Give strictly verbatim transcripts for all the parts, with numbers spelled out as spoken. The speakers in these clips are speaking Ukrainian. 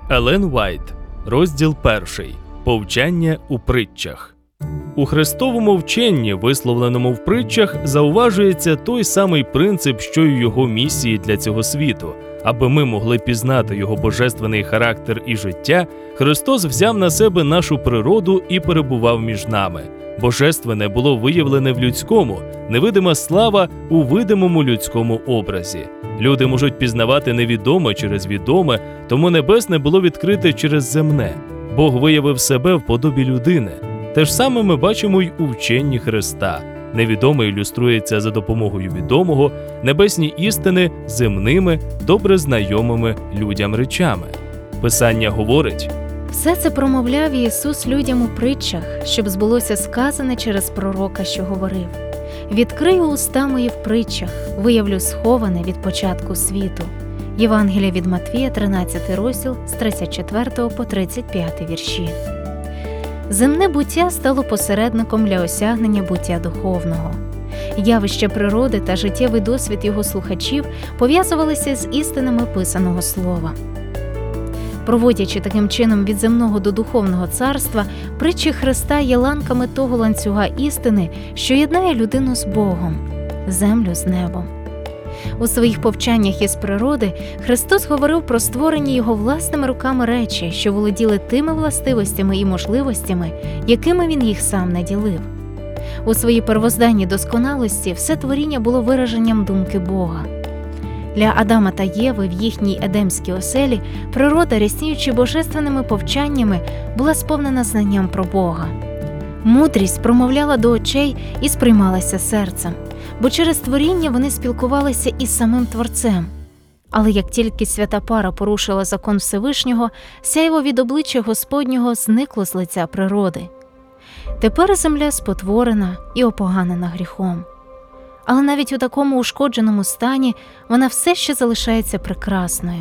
Елен Вайт. Розділ перший. Повчання у притчах. У Христовому вченні, висловленому в притчах, зауважується той самий принцип, що й його місії для цього світу. Аби ми могли пізнати його божественний характер і життя, Христос взяв на себе нашу природу і перебував між нами. Божественне було виявлене в людському, невидима слава у видимому людському образі. Люди можуть пізнавати невідоме через відоме, тому небесне було відкрите через земне. Бог виявив себе в подобі людини. Те ж саме ми бачимо й у вченні Христа. Невідоме ілюструється за допомогою відомого, небесні істини – земними, добре знайомими людям речами. Писання говорить: все це промовляв Ісус людям у притчах, щоб збулося сказане через пророка, що говорив: «Відкрию уста мої в притчах, виявлю сховане від початку світу». Євангелія від Матвія, тринадцятий розділ, з тридцять четвертого по тридцять п'ятий вірші. Земне буття стало посередником для осягнення буття духовного. Явища природи та життєвий досвід його слухачів пов'язувалися з істинами писаного слова. Проводячи таким чином від земного до духовного царства, притчі Христа є ланками того ланцюга істини, що єднає людину з Богом, землю з небом. У своїх повчаннях із природи Христос говорив про створені його власними руками речі, що володіли тими властивостями і можливостями, якими він їх сам наділив. У своїй первозданній досконалості все творіння було вираженням думки Бога. Для Адама та Єви в їхній едемській оселі природа, рясніючи божественними повчаннями, була сповнена знанням про Бога. Мудрість промовляла до очей і сприймалася серцем, бо через творіння вони спілкувалися із самим Творцем. Але як тільки свята пара порушила закон Всевишнього, сяйво від обличчя Господнього зникло з лиця природи. Тепер земля спотворена і опоганена гріхом. Але навіть у такому ушкодженому стані вона все ще залишається прекрасною.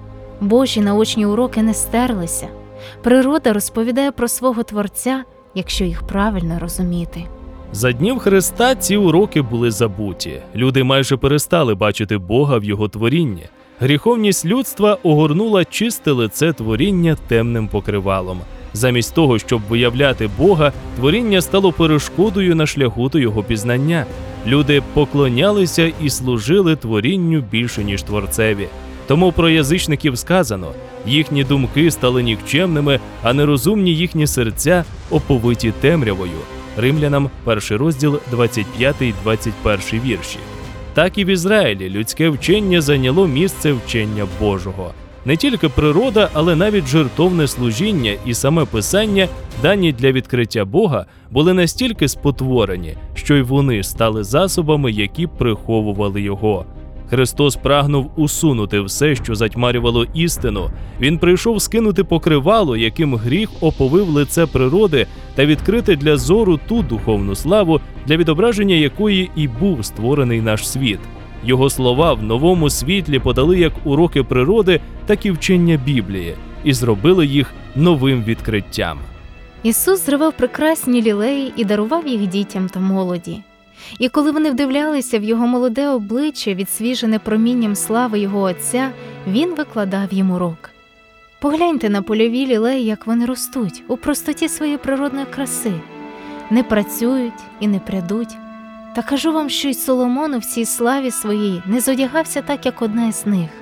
Божі наочні уроки не стерлися. Природа розповідає про свого Творця, якщо їх правильно розуміти. За днів Христа ці уроки були забуті. Люди майже перестали бачити Бога в його творінні. Гріховність людства огорнула чисте лице творіння темним покривалом. Замість того, щоб виявляти Бога, творіння стало перешкодою на шляху до його пізнання. Люди поклонялися і служили творінню більше, ніж Творцеві. Тому про язичників сказано: їхні думки стали нікчемними, а нерозумні їхні серця оповиті темрявою. Римлянам, перший розділ, двадцять п'ятий - двадцять перший вірші. Так і в Ізраїлі людське вчення зайняло місце вчення Божого. Не тільки природа, але навіть жертовне служіння і саме Писання, дані для відкриття Бога, були настільки спотворені, що й вони стали засобами, які приховували Його. Христос прагнув усунути все, що затьмарювало істину. Він прийшов скинути покривало, яким гріх оповив лице природи, та відкрити для зору ту духовну славу, для відображення якої і був створений наш світ. Його слова в новому світлі подали як уроки природи, так і вчення Біблії, і зробили їх новим відкриттям. Ісус зривав прекрасні лілеї і дарував їх дітям та молоді. І коли вони вдивлялися в його молоде обличчя, відсвіжене промінням слави його Отця, він викладав їм урок. Погляньте на польові лілеї, як вони ростуть, у простоті своєї природної краси. Не працюють і не прядуть. Та кажу вам, що й Соломон у всій славі своїй не зодягався так, як одна з них.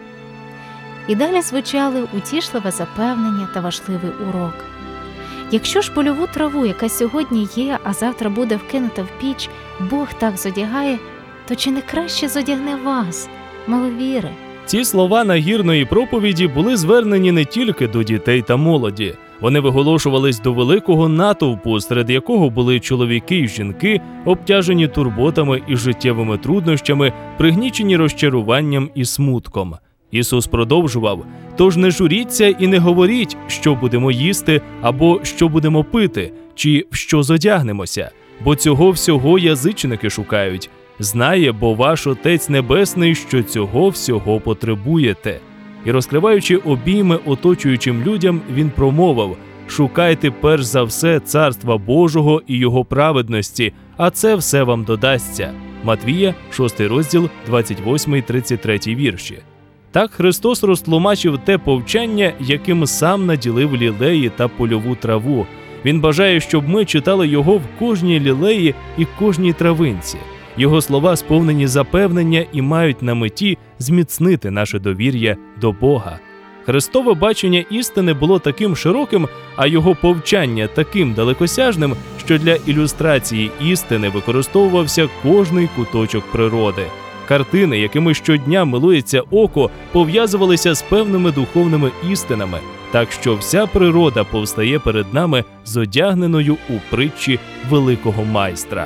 І далі звучали утішливе запевнення та важливий урок. Якщо ж польову траву, яка сьогодні є, а завтра буде вкинута в піч, Бог так зодягає, то чи не краще зодягне вас, маловіри? Ці слова нагірної проповіді були звернені не тільки до дітей та молоді. Вони виголошувались до великого натовпу, серед якого були чоловіки і жінки, обтяжені турботами і життєвими труднощами, пригнічені розчаруванням і смутком. Ісус продовжував: «Тож не журіться і не говоріть, що будемо їсти, або що будемо пити, чи в що зодягнемося, бо цього всього язичники шукають. Знає, бо ваш Отець Небесний, що цього всього потребуєте». І розкриваючи обійми оточуючим людям, він промовив: «Шукайте перш за все Царства Божого і Його праведності, а це все вам додасться». Матвія, шостий розділ, двадцять восьмий - тридцять третій вірші. Так Христос розтлумачив те повчання, яким сам наділив лілеї та польову траву. Він бажає, щоб ми читали його в кожній лілеї і кожній травинці. Його слова сповнені запевнення і мають на меті зміцнити наше довір'я до Бога. Христове бачення істини було таким широким, а його повчання таким далекосяжним, що для ілюстрації істини використовувався кожний куточок природи. Картини, якими щодня милується око, пов'язувалися з певними духовними істинами, так що вся природа повстає перед нами зодягненою у притчі великого майстра.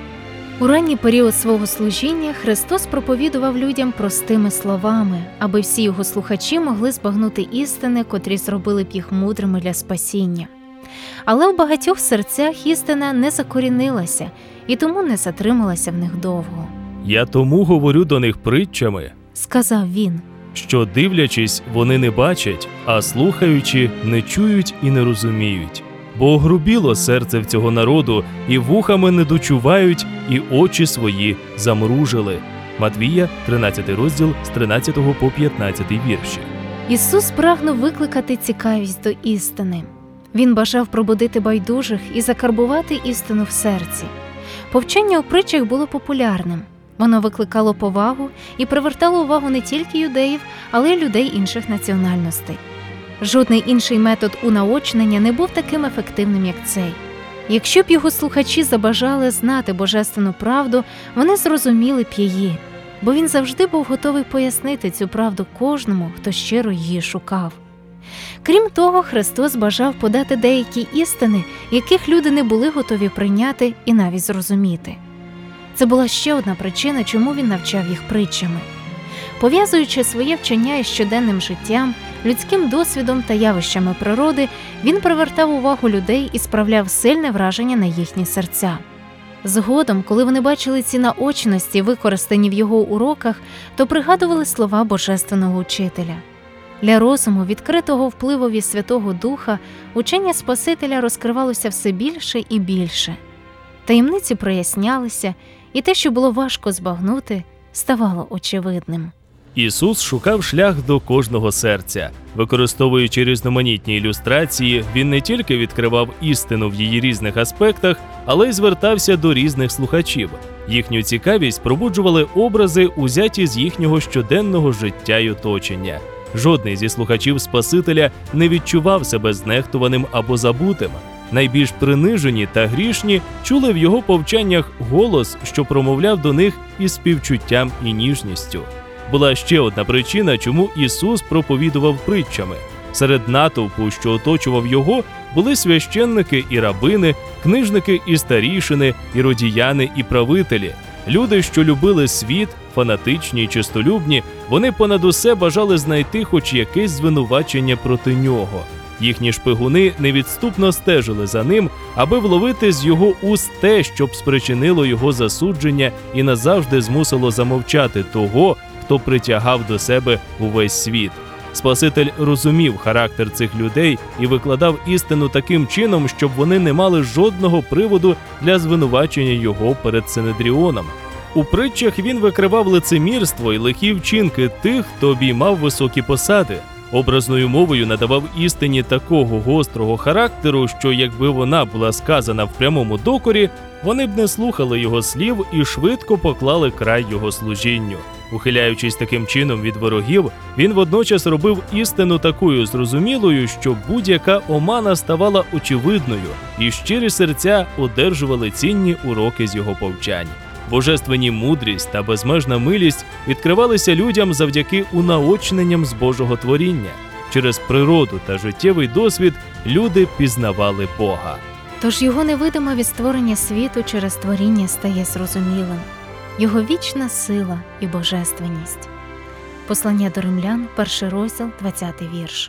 У ранній період свого служіння Христос проповідував людям простими словами, аби всі його слухачі могли збагнути істини, котрі зробили б їх мудрими для спасіння. Але в багатьох серцях істина не закорінилася і тому не затрималася в них довго. «Я тому говорю до них притчами», – сказав він, «що, дивлячись, вони не бачать, а слухаючи, не чують і не розуміють. Бо огрубіло серце в цього народу, і вухами не дочувають, і очі свої замружили». Матвія, тринадцятий розділ, з тринадцятого по п'ятнадцятий вірші. Ісус прагнув викликати цікавість до істини. Він бажав пробудити байдужих і закарбувати істину в серці. Повчання у притчах було популярним. Воно викликало повагу і привертало увагу не тільки юдеїв, але й людей інших національностей. Жодний інший метод унаочнення не був таким ефективним, як цей. Якщо б його слухачі забажали знати божественну правду, вони зрозуміли б її, бо він завжди був готовий пояснити цю правду кожному, хто щиро її шукав. Крім того, Христос бажав подати деякі істини, яких люди не були готові прийняти і навіть зрозуміти. Це була ще одна причина, чому він навчав їх притчами. Пов'язуючи своє вчення із щоденним життям, людським досвідом та явищами природи, він привертав увагу людей і справляв сильне враження на їхні серця. Згодом, коли вони бачили ці наочності, використані в його уроках, то пригадували слова Божественного Учителя. Для розуму, відкритого впливові Святого Духа, учення Спасителя розкривалося все більше і більше. Таємниці прояснялися, і те, що було важко збагнути, ставало очевидним. Ісус шукав шлях до кожного серця. Використовуючи різноманітні ілюстрації, він не тільки відкривав істину в її різних аспектах, але й звертався до різних слухачів. Їхню цікавість пробуджували образи, узяті з їхнього щоденного життя й оточення. Жодний зі слухачів Спасителя не відчував себе знехтуваним або забутим. Найбільш принижені та грішні чули в його повчаннях голос, що промовляв до них із співчуттям і ніжністю. Була ще одна причина, чому Ісус проповідував притчами. Серед натовпу, що оточував його, були священники і рабини, книжники і старішини, іродіяни і правителі. Люди, що любили світ, фанатичні й чистолюбні, вони понад усе бажали знайти хоч якесь звинувачення проти нього. Їхні шпигуни невідступно стежили за ним, аби вловити з його уст те, що б спричинило його засудження і назавжди змусило замовчати того, хто притягав до себе увесь світ. Спаситель розумів характер цих людей і викладав істину таким чином, щоб вони не мали жодного приводу для звинувачення його перед Синедріоном. У притчах він викривав лицемірство і лихі вчинки тих, хто обіймав високі посади. Образною мовою надавав істині такого гострого характеру, що якби вона була сказана в прямому докорі, вони б не слухали його слів і швидко поклали край його служінню. Ухиляючись таким чином від ворогів, він водночас робив істину такою зрозумілою, що будь-яка омана ставала очевидною, і щирі серця одержували цінні уроки з його повчань. Божественні мудрість та безмежна милість відкривалися людям завдяки унаочненням з Божого творіння. Через природу та життєвий досвід люди пізнавали Бога. Тож його невидиме від створення світу через творіння стає зрозумілим. Його вічна сила і божественність. Послання до Римлян, перший розділ, двадцятий вірш.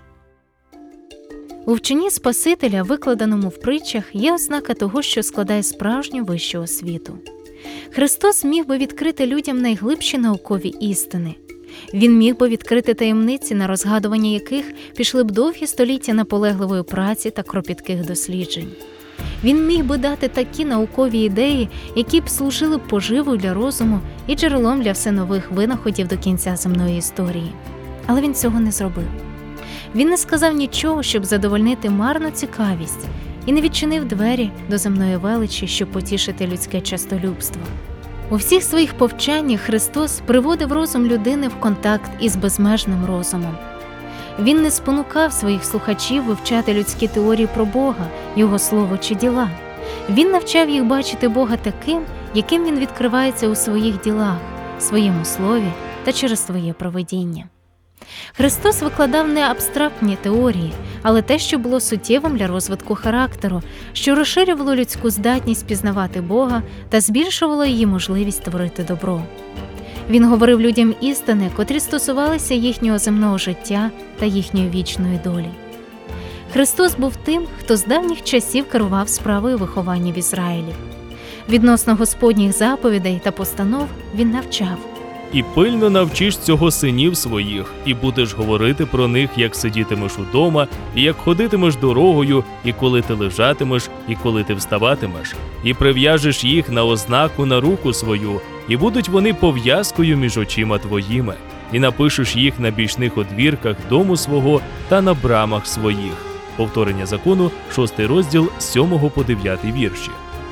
У вченні Спасителя, викладеному в притчах, є ознака того, що складає справжню вищу освіту. Христос міг би відкрити людям найглибші наукові істини. Він міг би відкрити таємниці, на розгадування яких пішли б довгі століття наполегливої праці та кропітких досліджень. Він міг би дати такі наукові ідеї, які б служили б поживою для розуму і джерелом для все нових винаходів до кінця земної історії. Але він цього не зробив. Він не сказав нічого, щоб задовольнити марну цікавість, і не відчинив двері до земної величі, щоб потішити людське честолюбство. У всіх своїх повчаннях Христос приводив розум людини в контакт із безмежним розумом. Він не спонукав своїх слухачів вивчати людські теорії про Бога, Його слово чи діла. Він навчав їх бачити Бога таким, яким Він відкривається у своїх ділах, своєму слові та через своє провидіння. Христос викладав не абстрактні теорії, але те, що було суттєвим для розвитку характеру, що розширювало людську здатність пізнавати Бога та збільшувало її можливість творити добро. Він говорив людям істини, котрі стосувалися їхнього земного життя та їхньої вічної долі. Христос був тим, хто з давніх часів керував справою виховання в Ізраїлі. Відносно Господніх заповідей та постанов він навчав. «І пильно навчиш цього синів своїх, і будеш говорити про них, як сидітимеш удома, і як ходитимеш дорогою, і коли ти лежатимеш, і коли ти вставатимеш, і прив'яжеш їх на ознаку на руку свою, і будуть вони пов'язкою між очима твоїми, і напишеш їх на бічних одвірках дому свого та на брамах своїх». Повторення закону, шостий розділ, з сьомого по дев'ятий вірші.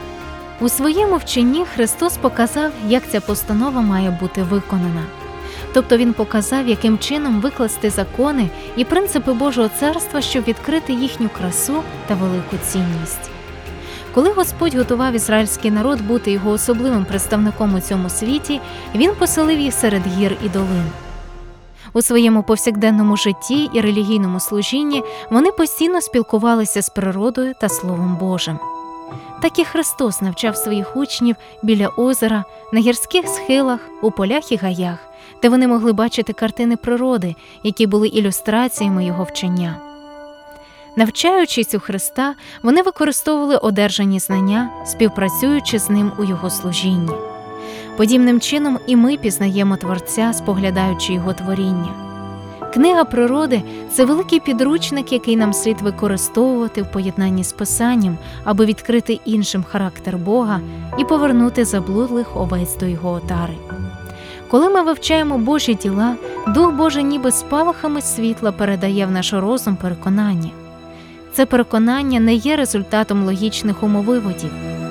У своєму вченні Христос показав, як ця постанова має бути виконана. Тобто Він показав, яким чином викласти закони і принципи Божого царства, щоб відкрити їхню красу та велику цінність. Коли Господь готував ізраїльський народ бути його особливим представником у цьому світі, Він поселив їх серед гір і долин. У своєму повсякденному житті і релігійному служінні вони постійно спілкувалися з природою та Словом Божим. Так і Христос навчав своїх учнів біля озера, на гірських схилах, у полях і гаях, де вони могли бачити картини природи, які були ілюстраціями Його вчення. Навчаючись у Христа, вони використовували одержані знання, співпрацюючи з Ним у Його служінні. Подібним чином і ми пізнаємо Творця, споглядаючи Його творіння. Книга природи – це великий підручник, який нам слід використовувати в поєднанні з Писанням, аби відкрити іншим характер Бога і повернути заблудлих овець до Його отари. Коли ми вивчаємо Божі діла, Дух Божий ніби спалахами світла передає в наш розум переконання. Це переконання не є результатом логічних умовиводів.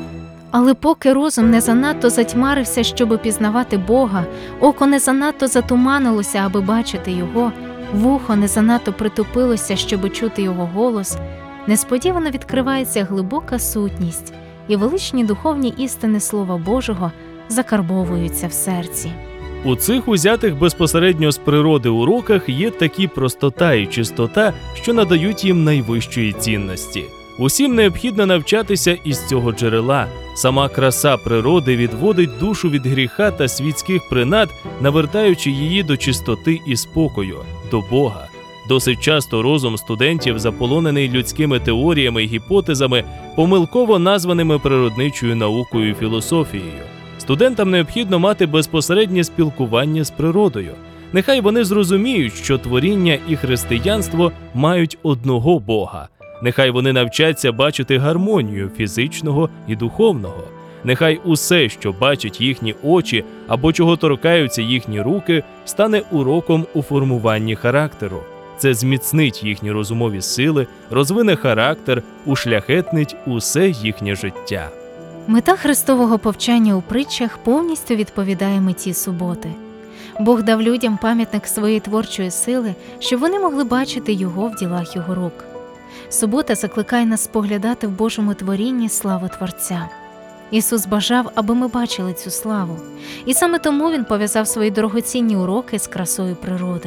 Але поки розум не занадто затьмарився, щоби пізнавати Бога, око не занадто затуманилося, аби бачити Його, вухо не занадто притупилося, щоби чути Його голос, несподівано відкривається глибока сутність, і величні духовні істини Слова Божого закарбовуються в серці. У цих узятих безпосередньо з природи уроках є такі простота і чистота, що надають їм найвищої цінності. Усім необхідно навчатися із цього джерела. Сама краса природи відводить душу від гріха та світських принад, навертаючи її до чистоти і спокою, до Бога. Досить часто розум студентів заполонений людськими теоріями і гіпотезами, помилково названими природничою наукою і філософією. Студентам необхідно мати безпосереднє спілкування з природою. Нехай вони зрозуміють, що творіння і християнство мають одного Бога. Нехай вони навчаться бачити гармонію фізичного і духовного. Нехай усе, що бачать їхні очі або чого торкаються їхні руки, стане уроком у формуванні характеру. Це зміцнить їхні розумові сили, розвине характер, ушляхетнить усе їхнє життя. Мета Христового повчання у притчах повністю відповідає меті суботи. Бог дав людям пам'ятник своєї творчої сили, щоб вони могли бачити Його в ділах Його рук. Субота закликає нас споглядати в Божому творінні славу Творця. Ісус бажав, аби ми бачили цю славу. І саме тому Він пов'язав свої дорогоцінні уроки з красою природи.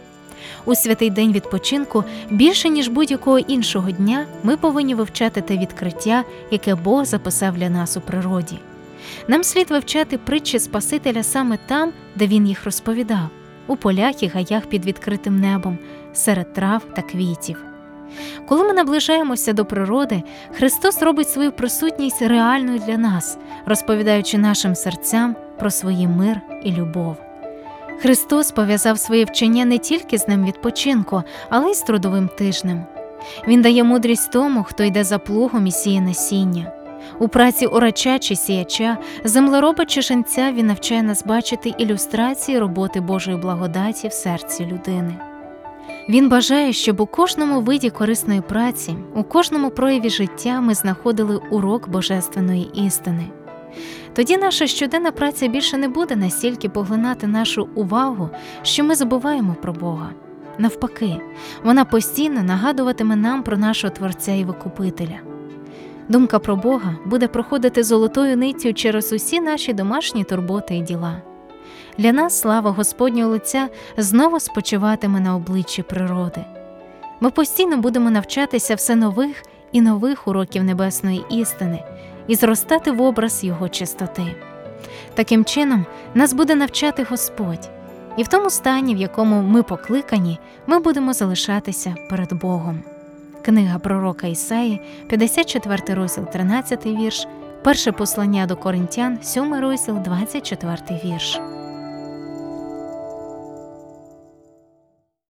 У святий день відпочинку більше, ніж будь-якого іншого дня, ми повинні вивчати те відкриття, яке Бог записав для нас у природі. Нам слід вивчати притчі Спасителя саме там, де Він їх розповідав – у полях і гаях під відкритим небом, серед трав та квітів. Коли ми наближаємося до природи, Христос робить свою присутність реальною для нас, розповідаючи нашим серцям про свій мир і любов. Христос пов'язав своє вчення не тільки з днем відпочинку, але й з трудовим тижнем. Він дає мудрість тому, хто йде за плугом і сіє насіння. У праці орача чи сіяча, землероба чи жінця він навчає нас бачити ілюстрації роботи Божої благодаті в серці людини. Він бажає, щоб у кожному виді корисної праці, у кожному прояві життя ми знаходили урок божественної істини. Тоді наша щоденна праця більше не буде настільки поглинати нашу увагу, що ми забуваємо про Бога. Навпаки, вона постійно нагадуватиме нам про нашого Творця і Викупителя. Думка про Бога буде проходити золотою ниттю через усі наші домашні турботи і діла. Для нас слава Господнього лиця знову спочиватиме на обличчі природи. Ми постійно будемо навчатися все нових і нових уроків небесної істини і зростати в образ Його чистоти. Таким чином, нас буде навчати Господь, і в тому стані, в якому ми покликані, ми будемо залишатися перед Богом. Книга пророка Ісаї, п'ятдесят четвертий розділ, тринадцятий вірш, перше послання до Коринтян, сьомий розділ, двадцять четвертий вірш.